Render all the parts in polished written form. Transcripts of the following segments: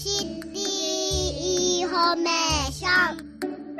シティインフォメーション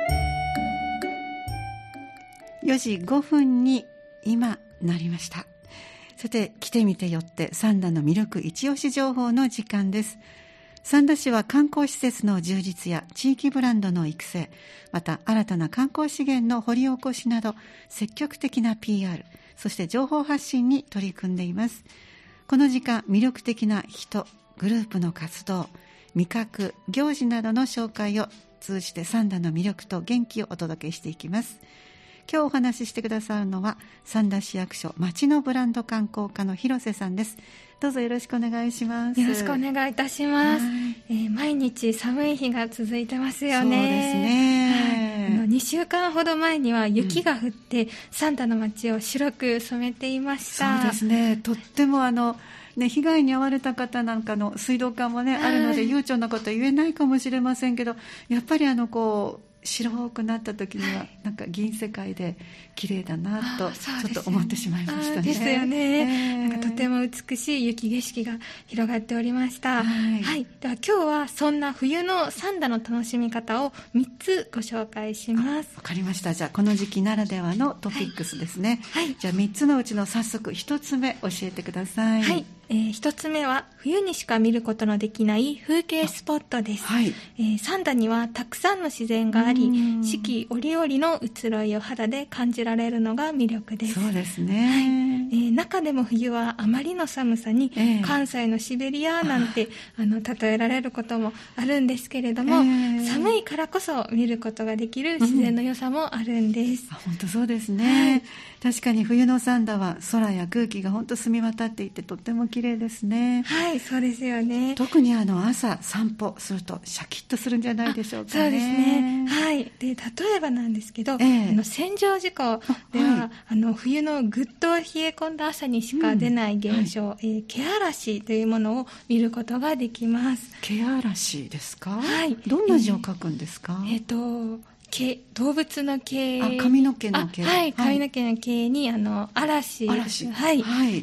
4時5分に今なりました。さて、来てみてよって三田の魅力一押し情報の時間です。三田市は観光施設の充実や地域ブランドの育成、また新たな観光資源の掘り起こしなど積極的な PR、そして情報発信に取り組んでいます。この時間、魅力的な人、グループの活動、味覚、行事などの紹介を通じて三田の魅力と元気をお届けしていきます。今日お話ししてくださるのは三田市役所町のブランド観光課の広瀬さんです。どうぞよろしくお願いします。 よろしくお願いいたします。毎日寒い日が続いてますよね。 そうですね。 2週間ほど前には雪が降って、三田の町を白く染めていました。 そうですね。とっても被害に遭われた方なんかの水道管もね、あるので悠長なことは言えないかもしれませんけど、やっぱり白くなった時にはなんか銀世界で綺麗だなとちょっと思ってしまいましたね。 ですよね。なんかとても美しい雪景色が広がっておりました。はい。では今日はそんな冬の三田の楽しみ方を3つご紹介します。 わかりました。じゃあこの時期ならではのトピックスですね。はい。じゃあ3つのうちの早速1つ目教えてください。 はい。1つ目は冬にしか見ることのできない風景スポットです。はい。三田にはたくさんの自然があり、四季折々の移ろいを肌で感じられるのが魅力です。 そうですね。 はい。中でも冬はあまりの寒さに、関西のシベリアなんて例えられることもあるんですけれども、寒いからこそ見ることができる自然の良さもあるんです。 本当そうですね。はい。確かに冬の三田は空や空気が本当澄み渡っていてとっても綺麗ですね。 はい、そうですよね。 特に朝散歩するとシャキッとするんじゃないでしょうかね。 そうですね。はい。で、例えばなんですけど、千畳敷港では、冬のぐっと冷え込んだ朝にしか出ない現象、気嵐というものを見ることができます。 気嵐ですか？ はい。 どんな字を書くんですか？ 動物の毛、 髪の毛の毛、 はい、髪の毛の毛に嵐、はい、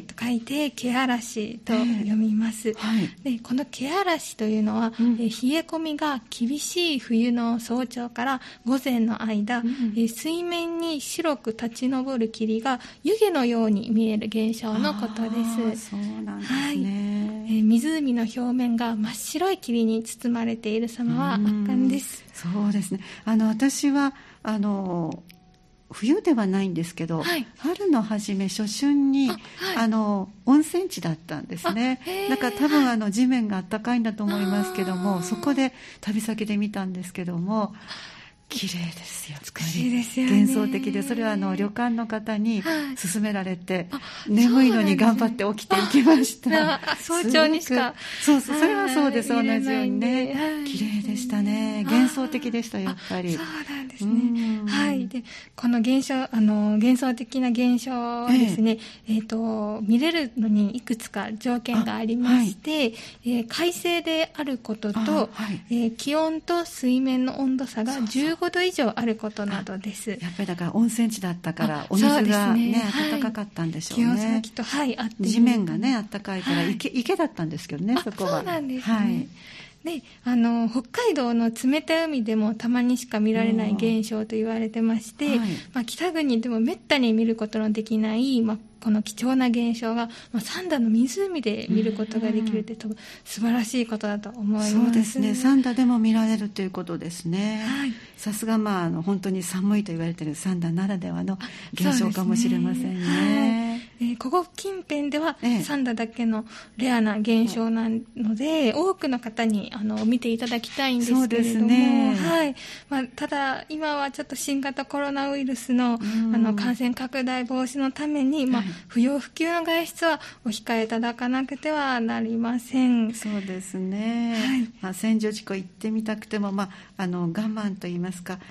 と書いて毛嵐と読みます。で、この毛嵐というのは、冷え込みが厳しい冬の早朝から午前の間、水面に白く立ち上る霧が湯気のように見える現象のことです。 そうなんですね。 湖の表面が真っ白い霧に包まれている様は圧巻です。 そうですね。私は冬ではないんですけど、春の初め初春に温泉地だったんですね。だから多分地面が暖かいんだと思いますけども、そこで旅先で見たんですけども、綺麗ですよ。 美しいですよね。 幻想的で、それは旅館の方に勧められて、眠いのに頑張って起きていきました。 早朝にしか。 そう、それはそうです。同じようにね。綺麗でしたね。幻想的でした、やっぱり。 そうなんですね。はい。で、この幻想的な現象はですね、見れるのにいくつか条件がありまして、快晴であることと、気温と水面の温度差が15度以上あることなどです。 やっぱりだから温泉地だったからお水がね、暖かかったんでしょうね。 気温差がきっと、あって。 地面がね、暖かいから池だったんですけどね、そこは。 そうなんですね。で、北海道の冷たい海でもたまにしか見られない現象と言われてまして、北国でもめったに見ることのできない、この貴重な現象が、三田の湖で見ることができるって素晴らしいことだと思います。 そうですね。三田でも見られるということですね。さすが本当に寒いと言われている三田ならではの現象かもしれませんね。 ここ近辺では三田だけのレアな現象なので、多くの方に見ていただきたいんですけれども、ただ今はちょっと新型コロナウイルスの感染拡大防止のために、不要不急の外出はお控えいただかなくてはなりません。 そうですね。千畳敷港行ってみたくても我慢と言いますか、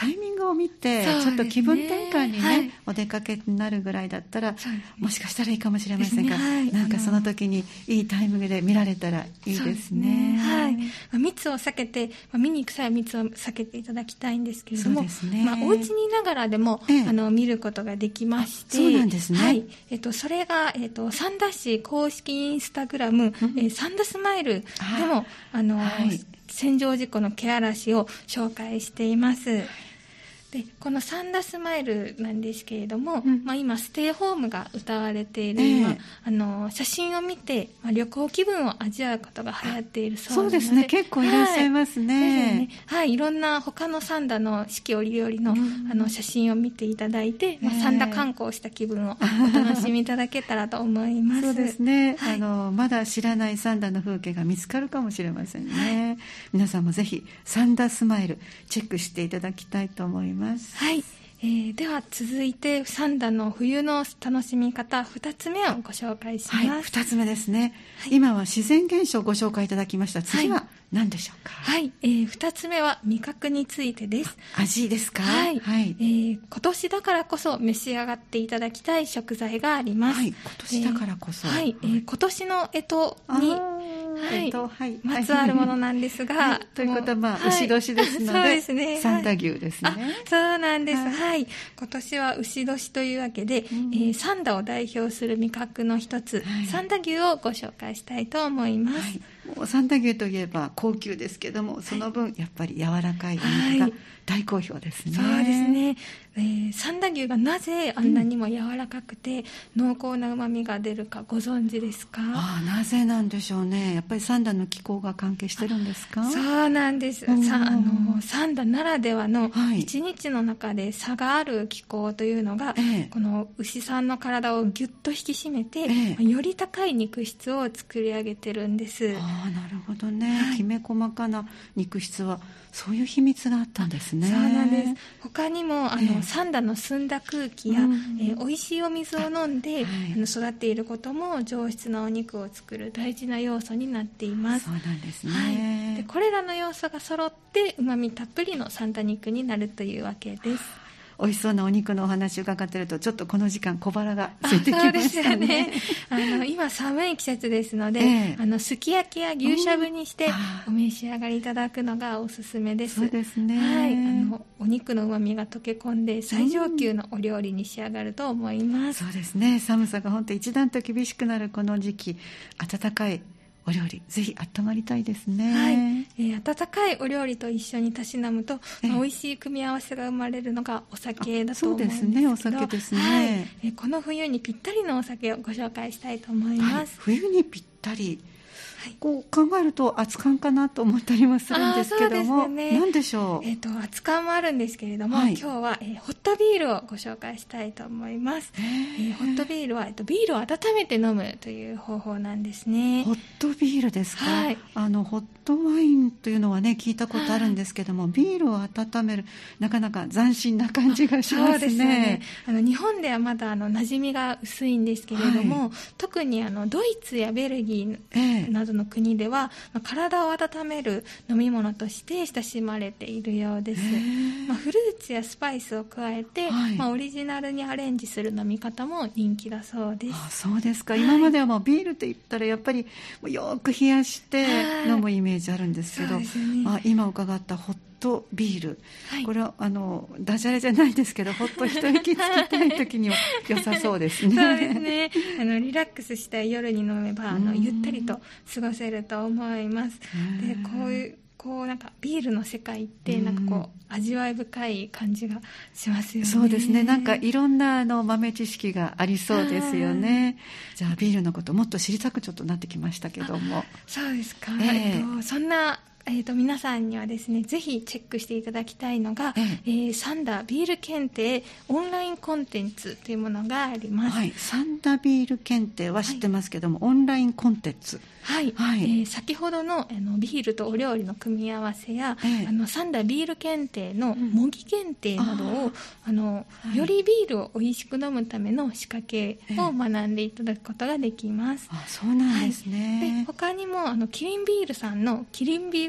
タイミングを見て、ちょっと気分転換にね、お出かけになるぐらいだったら、もしかしたらいいかもしれませんが、なんかその時にいいタイミングで見られたらいいですね。 密を避けて、見に行く際は密を避けていただきたいんですけれども、お家にいながらでも、見ることができまして、 そうなんですね。 それが、三田市公式インスタグラム、サンダスマイルでも、洗浄事故の毛嵐を紹介しています。でこのサンダスマイルなんですけれども、今ステイホームが歌われている今、写真を見て、旅行気分を味わうことが流行っているそうなので、 そうですね、結構いらっしゃいますね。 いろんな他のサンダの四季折々の、写真を見ていただいて、サンダ観光した気分をお楽しみいただけたらと思います。 そうですね、まだ知らないサンダの風景が見つかるかもしれませんね。皆さんもぜひサンダスマイルチェックしていただきたいと思います。 では続いてサンダの冬の楽しみ方2つ目をご紹介します。 2つ目ですね。今は自然現象をご紹介いただきました。次は何でしょうか。 2つ目は味覚についてです。 味ですか。 今年だからこそ召し上がっていただきたい食材があります。 今年だからこそ、 今年の干支にまつわるものなんですが、 ということは牛年ですので、そうですね、サンダ牛ですね。 そうなんです。今年は牛年というわけで、サンダを代表する味覚の一つ、サンダ牛をご紹介したいと思います。 もうサンダ牛といえば高級ですけども、その分やっぱり柔らかいお肉が大好評ですね。 そうですね。サンダ牛がなぜあんなにも柔らかくて濃厚な旨味が出るかご存知ですか？ なぜなんでしょうね。やっぱりサンダの気候が関係してるんですか？ そうなんです。サンダならではの一日の中で差がある気候というのが、この牛さんの体をギュッと引き締めて、より高い肉質を作り上げてるんです。 なるほどね。きめ細かな肉質はそういう秘密があったんですね。 そうなんです。他にもサンダの澄んだ空気や、美味しいお水を飲んで育っていることも上質なお肉を作る大事な要素になっています。 そうなんですね。 でこれらの要素が揃って旨味たっぷりのサンダ肉になるというわけです。 美味しそうなお肉のお話を伺っていると、ちょっとこの時間小腹が空いてきましたね。そうですよね。 今寒い季節ですので、すき焼きや牛しゃぶにしてお召し上がりいただくのがおすすめです。 そうですね。 お肉の旨味が溶け込んで最上級のお料理に仕上がると思います。 そうですね。寒さが本当一段と厳しくなるこの時期、温かいお料理ぜひ温まりたいですね。 温かいお料理と一緒にたしなむと、美味しい組み合わせが生まれるのがお酒だと思うんですけど、 そうですね、お酒ですね。 この冬にぴったりのお酒をご紹介したいと思います。 冬にぴったり、こう考えると熱燗かなと思ったりもするんですけども、何でしょう。 熱燗もあるんですけれども、今日は、ホットビールをご紹介したいと思います。ホットビールは、ビールを温めて飲むという方法なんですね。 ホットビールですか。ホットワインというのはね聞いたことあるんですけども、ビールを温める、なかなか斬新な感じがしますね。そうですね。 日本ではまだ馴染みが薄いんですけれども、特にドイツやベルギーなどの国では、体を温める飲み物として親しまれているようです。フルーツやスパイスを加えて、オリジナルにアレンジする飲み方も人気だそうです。 そうですか。今まではもうビールって言ったらやっぱりよく冷やして飲むイメージあるんですけど、今伺ったホットビール、これはダジャレじゃないですけど、ほっと一息つきたい時には良さそうですね。 そうですね。リラックスしたい夜に飲めばゆったりと過ごせると思います。でなんかビールの世界って味わい深い感じがしますよね。 そうですね。なんかいろんな豆知識がありそうですよね。じゃあビールのこともっと知りたくちょっとなってきましたけども。 そうですか。そんな皆さんにはですね、ぜひチェックしていただきたいのが、サンダビール検定オンラインコンテンツというものがあります。 サンダビール検定は知ってますけども、オンラインコンテンツ。 先ほどのビールとお料理の組み合わせや、サンダビール検定の模擬検定などを、よりビールを美味しく飲むための仕掛けを学んでいただくことができます。 そうなんですね。 で他にもキリンビールさんのキリンビール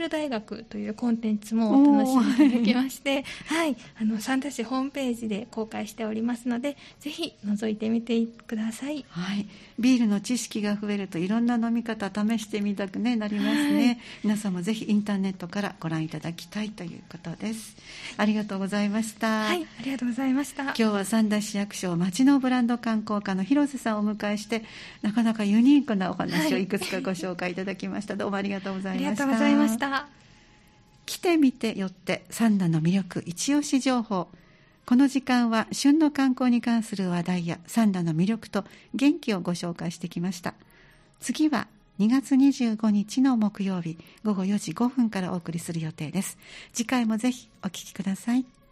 ル大学というコンテンツも楽しんでいただきましてはい、三田市ホームページで公開しておりますので、ぜひ覗いてみてください。 はい、ビールの知識が増えるといろんな飲み方試してみたく、なりますね、はい、皆さんもぜひインターネットからご覧いただきたいということです。ありがとうございました。 はい、ありがとうございました。 今日は三田市役所町のブランド観光課の広瀬さんをお迎えして、なかなかユニークなお話をいくつかご紹介いただきました、はい、どうもありがとうございました。 ありがとうございました。 来てみてよって三田の魅力一押し情報。この時間は旬の観光に関する話題や三田の魅力と元気をご紹介してきました。次は2月25日の木曜日午後4時5分からお送りする予定です。次回もぜひお聞きください。